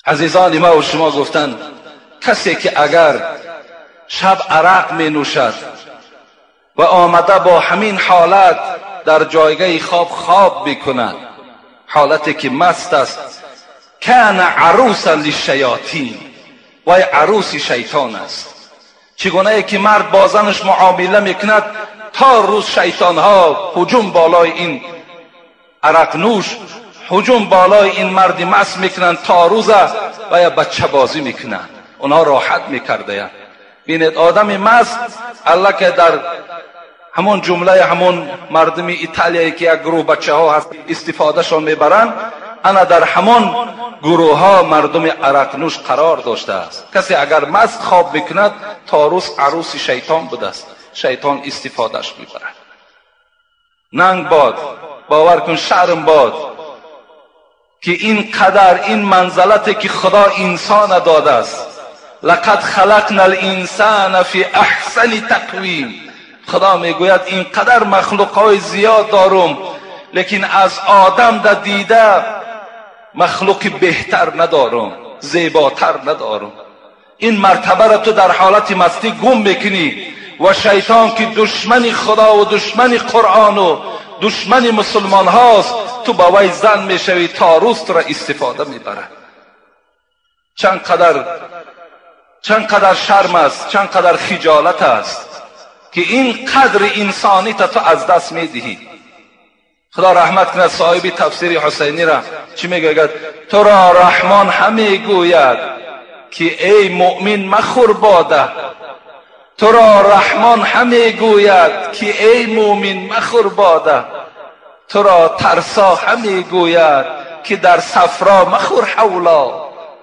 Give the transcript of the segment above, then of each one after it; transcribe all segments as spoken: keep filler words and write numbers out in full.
عزیزان ما و شما گفتند کسی که اگر شب عرق می نوشد و آمده با همین حالت در جایگاه خواب خواب بکند، حالتی که مست است، کان عروسا للشیاطین، وای عروسی شیطان است. چگونه ای که مرد با زنش معامله میکند تا روز شیطان ها هجوم بالای این عرق نوش، هجوم بالای این مرد مست میکنند تا روز و یا بچه بازی میکنند، اونها راحت میکرده. بینید آدم مست الله که در همون جمله همون مردم ایتالیایی که یک گروه بچه ها هست استفاده شان میبرند، انا در همون گروه ها مردم عرق نوش قرار داشته است. کسی اگر مست خواب میکند تا روز عروس شیطان بوده است، شیطان استفادهش میبرد. ننگ باد، باور کن شرم باد که این قدر این منزلتی که خدا انسان داده است. لقد خلقنا الانسان فی احسن تقویم. خدا میگوید این قدر مخلوقای زیاد دارم، لیکن از آدم در دیده مخلوق بهتر ندارم، زیباتر ندارم. این مرتبه را تو در حالت مستی گم میکنی و شیطان که دشمن خدا و دشمن قرآن و دشمن مسلمان هاست، تو با وی زن میشوی تا روز تو را استفاده میبره. چند قدر چند قدر شرم است، چند قدر خجالت است که این قدر انسانیت تو از دست میدهی. خدا رحمت کند صاحب تفسیر حسینی را، چی میگوید؟ تو را رحمان همه گوید که ای مؤمن مخور باده. تو را رحمان همه گوید که ای مؤمن مخور باده. تو را ترسا همه گوید که در صفرا مخور حولا.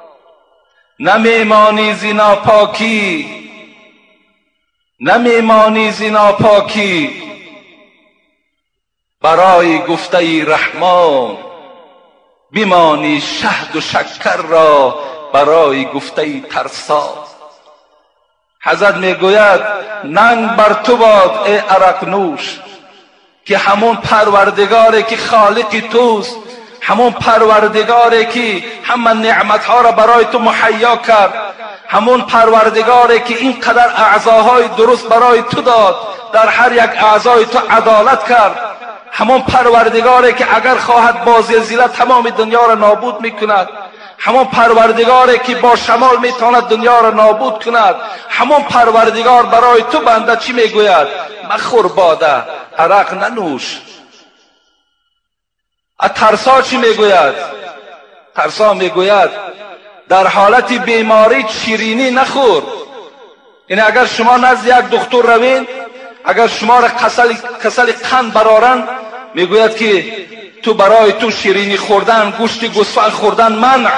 نمیمانی زنا پاکی، نمیمانی زنا پاکی برای گفته رحمان، بیمانی شهد و شکر را برای گفته ترسا. حضرت میگوید ننگ بر تو باد ای عرق نوش که همون پروردگاری که خالق توست، همون پروردگاری که همه نعمتها را برای تو مهیا کرد، همون پروردگاری که این قدر اعضاهای درست برای تو داد، در هر یک اعضای تو عدالت کرد، همون پروردگاری که اگر خواهد با زلزله تمام دنیا را نابود میکند، همون پروردگاری که با شمال میتواند دنیا را نابود کند، همون پروردگار برای تو بنده چی میگوید؟ مخور باده، عرق ننوش. ترسا چی میگوید؟ ترسا میگوید در حالت بیماری شیرینی نخور. یعنی اگر شما نزد یک دکتر روین، اگر شما را کسل کسل قند برارن، میگوید که تو برای تو شیرینی خوردن، گوشت گوسفند خوردن منع.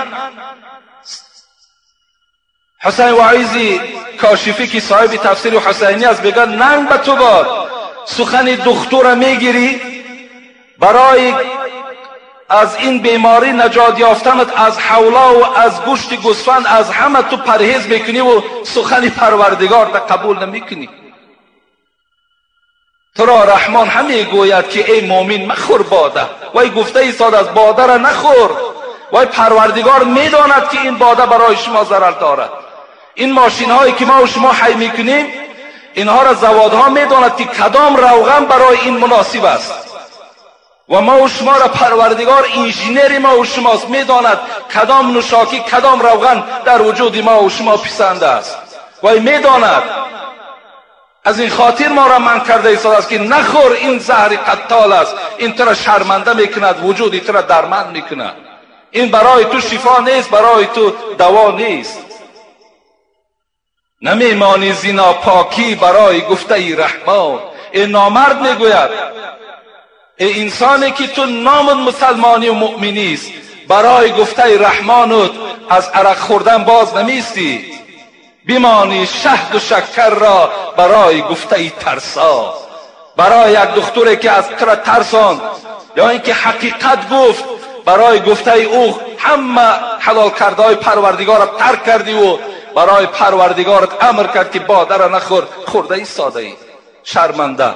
حسین وعیزی کاشفی که صاحب تفسیر حسینی است میگه ننگ به تو باد، سخن دکتر میگیری برای از این بیماری نجات یافتنت، از حولا و از گوشت گوسفند از همه تو پرهیز میکنی و سخن پروردگار تا قبول نمیکنی. تو را رحمان همه گوید که ای مؤمن مخور باده. وای گفته ایستاد از باده را نخور. وای پروردگار میداند که این باده برای شما ضرر دارد. این ماشین هایی که ما و شما حی میکنیم، اینها را زوادها میداند که کدام روغن برای این مناسب است و ما و شما را پروردگار انجینیر ما و شماست، میداند کدام نوشاکی کدام روغن در وجود ما و شما پسند است. وای میداند. از این خاطر ما را من کرده ایستاد است که نخور، این زهر قتال است، این تو را شرمنده میکند، وجود تو را درمند میکند. این برای تو شفا نیست، برای تو دوا نیست. نمیمانی زنا پاکی برای گفته رحمان. این نامرد میگوید ای انسانی که تو نام مسلمانی و مؤمنی است، برای گفته رحمانت از عرق خوردن باز نمیستی، بیمانی شهد و شکر را برای گفته ترسا. برای یک دختری که از تر ترسان یا اینکه حقیقت گفت، برای گفته او همه حلال کرده های پروردگار را ترک کردی و برای پروردگارت امر کرد که باده را نخور، خورده ای ساده ای شرمنده.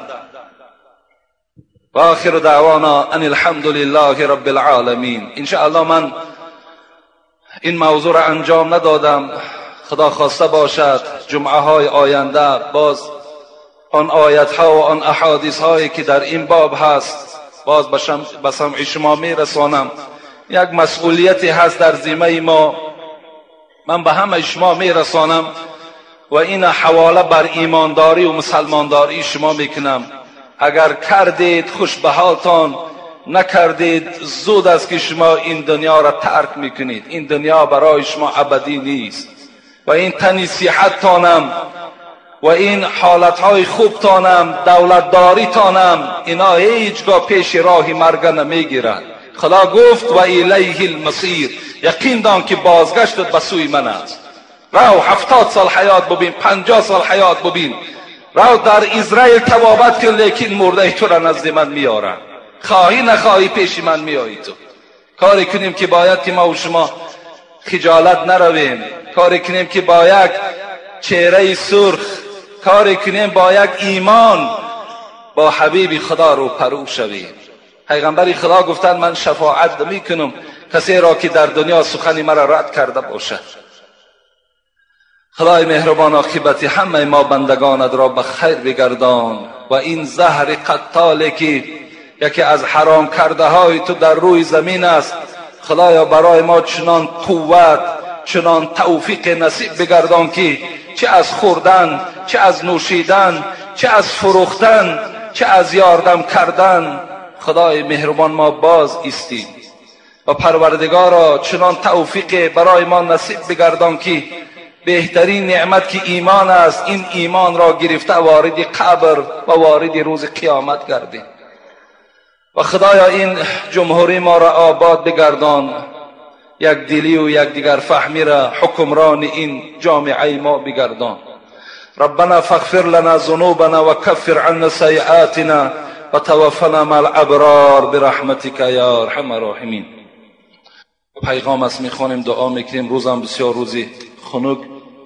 و آخر دعوانا ان الحمد لله رب العالمین. انشاءالله من این موضوع را انجام ندادم. خدا خواسته باشد جمعه های آینده باز آن آیت ها و آن احادیث هایی که در این باب هست باز به سمع شما می رسانم. یک مسئولیتی هست در ذمه ما، من به همه شما می رسانم و این حواله بر ایمانداری و مسلمانداری شما میکنم. اگر کردید خوش به حالتان، نکردید زود است که شما این دنیا را ترک میکنید. این دنیا برای شما ابدی نیست و این تنی صحت تانم و این حالتهای خوب تانم، دولتداری تانم، اینا هیچگاه پیش راه مرگ نمیگیرد. خدا گفت و الیه المصیر، یقین دان که بازگشتت به سوی من است. رو هفتاد سال حیات ببین، پنجاه سال حیات ببین، رو در اسرائیل توابت کن، لیکن مرده تو را نزد من میارم، خواهی نخواهی پیش من میایی. تو کاری کنیم که باید که ما و شما خجالت نرویم، کاری کنیم که با یک چهره سرخ، کاری کنیم با یک ایمان با حبیب خدا رو پرو شویم. پیغمبری خدا گفتند من شفاعت نمیکنم کسی را که در دنیا سخن مرا رد کرده باشد. خدای مهربان عاقبت همه ما بندگانت را به خیر بگردان و این زهر قتالی که یکی از حرام کرده های تو در روی زمین است، خدایا برای ما چنان قوت، چنان توفیق نصیب بگردان که چه از خوردن، چه از نوشیدن، چه از فروختن، چه از یاردم کردن، خدای مهربان ما باز ایستیم و پروردگارا چنان توفیق برای ما نصیب بگردان که بهترین نعمت که ایمان است، این ایمان را گرفته وارد قبر و وارد روز قیامت گردیم. و خدایا این جمهوری ما را آباد بگردان، یک دلی و یک دیگر فهمی را حکمران این جامعه ما بگردان. ربنا فاغفر لنا ذنوبنا وكفر عنا سیئاتنا وتوفنا مع الابرار برحمتك یا ارحم الراحمین. پیغام است میخوانیم، دعا میکنیم. روزم بسیار روزی خنک.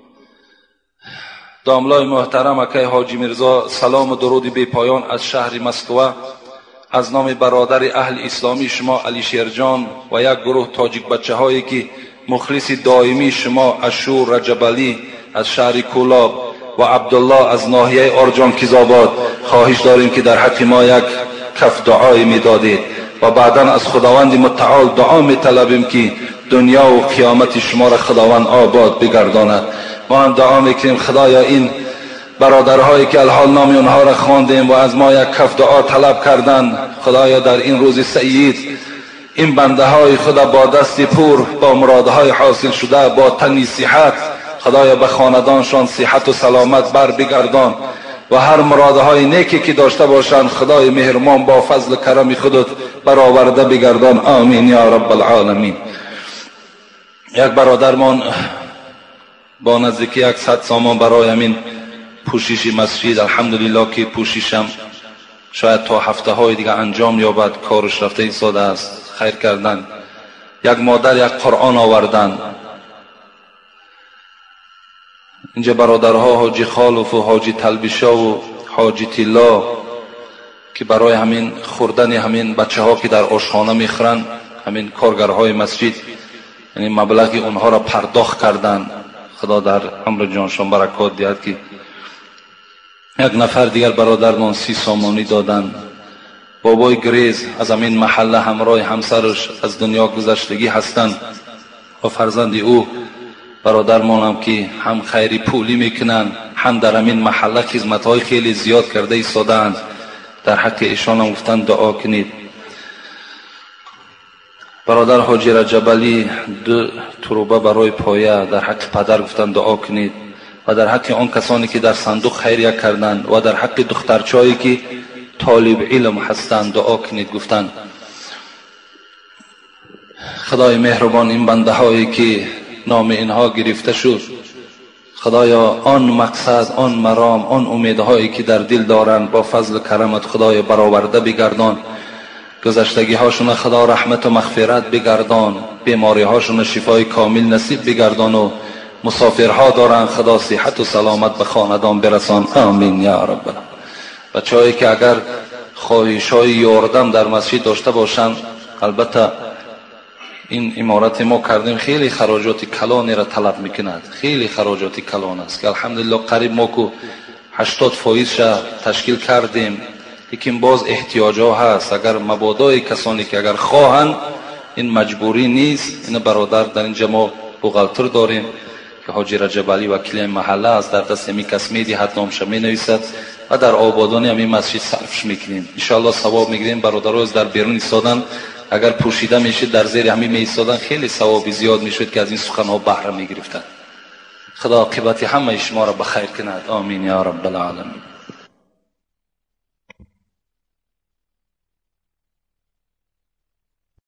داملای محترم اکای حاجی میرزا سلام و درود بی پایان از شهر مسکو از نام برادر اهل اسلامی شما علی شیرجان و یک گروه تاجیک بچه هایی که مخلص دائمی شما اشور رجبالی از شهر کولاب و عبدالله از ناحیه ارجان کیزاباد خواهش داریم که در حق ما یک کف دعای میدادید و بعدا از خداوند متعال دعا میطلبیم که دنیا و قیامت شما را خداوند آباد بگرداند. ما هم دعا میکنیم خدایا این برادرهایی که الحال نام اونها را خواندیم و از ما یک کف دعا طلب کردند، خدایا در این روز سعید این بنده های خدا با دست پر، با مرادهای حاصل شده، با تنی صحت، خدایا به خاندانشان صحت و سلامت بر بگردان و هر مرادهای نیکی که داشته باشند خدای مهربان با فضل کرم خودت برآورده بگردان. آمین یا رب العالمین. یک برادرمان با نزدیکی یک صد سامان برای همین پوشش مسجد، الحمدلله که پوششم شاید تا هفته های دیگه انجام یابد، کارش رفته ایستاده است، خیر کردن. یک مادر یک قرآن آوردن. اینجا برادرها حاجی خالف و حاجی تلبیشا و حاجی تیلا که برای همین خوردن همین بچه ها که در آشخانه میخورن، همین کارگرهای مسجد، یعنی مبلغ اونها را پرداخت کردن. خدا در عمر جانشان برکات دهد. که یک نفر دیگر برادرمان سی سامانی دادن. بابای گریز از همین محله همراه همسرش از دنیا گذشتگی هستند و فرزند او برادرمان هم که هم خیری پولی میکنن هم در همین محله خدمت‌های خیلی زیاد کرده ایستادند. در حق ایشان هم گفتن دعا کنید. برادر حاجی رجبالی دو تروبه برای پایه در حق پدر گفتن دعا کنید و در حق آن کسانی که در صندوق خیریه کردند و در حق دخترچه‌ای که طالب علم هستند دعا کنید گفتن. خدای مهربان این بنده هایی که نام اینها گرفته شد، خدایا آن مقصد، آن مرام، آن امیدهایی که در دل دارند با فضل کرمت خدای برآورده بگردان. گذشتگی هاشون خدا رحمت و مغفرت بگردان، بیماری هاشون شفای کامل نصیب بگردان و مسافرها دارن خدا صحت و سلامت به خاندان برسان. آمین یا رب. بچه‌هایی که اگر خواهش‌های یاردم در مسجد داشته باشند، البته این امارت ما کردیم خیلی خراجات کلانی را طلب میکند، خیلی خراجات کلان است که الحمدلله قریب ما کو هشتاد فایز تشکیل کردیم، لیکن باز احتیاج ها هست. اگر مبادای کسانی که اگر خواهند این مجبوری نیست. این برادر در اینجا ما بوغالتر داریم که حاجی رجب علی وکیل محله است، در دست می کس میدهد نامش می نویسد و در آبادانی همین مسجد صرفش میکنیم. ان شاء الله ثواب میگیریم. برادرها در بیرون ایستادن اگر پوشیده میشید در زیر همین می ایستادن خیلی ثواب زیاد میشد که از این سخن ها بهره میگرفتن. خدا عاقبت همه شما را بخیر کند. آمین یا رب العالمین.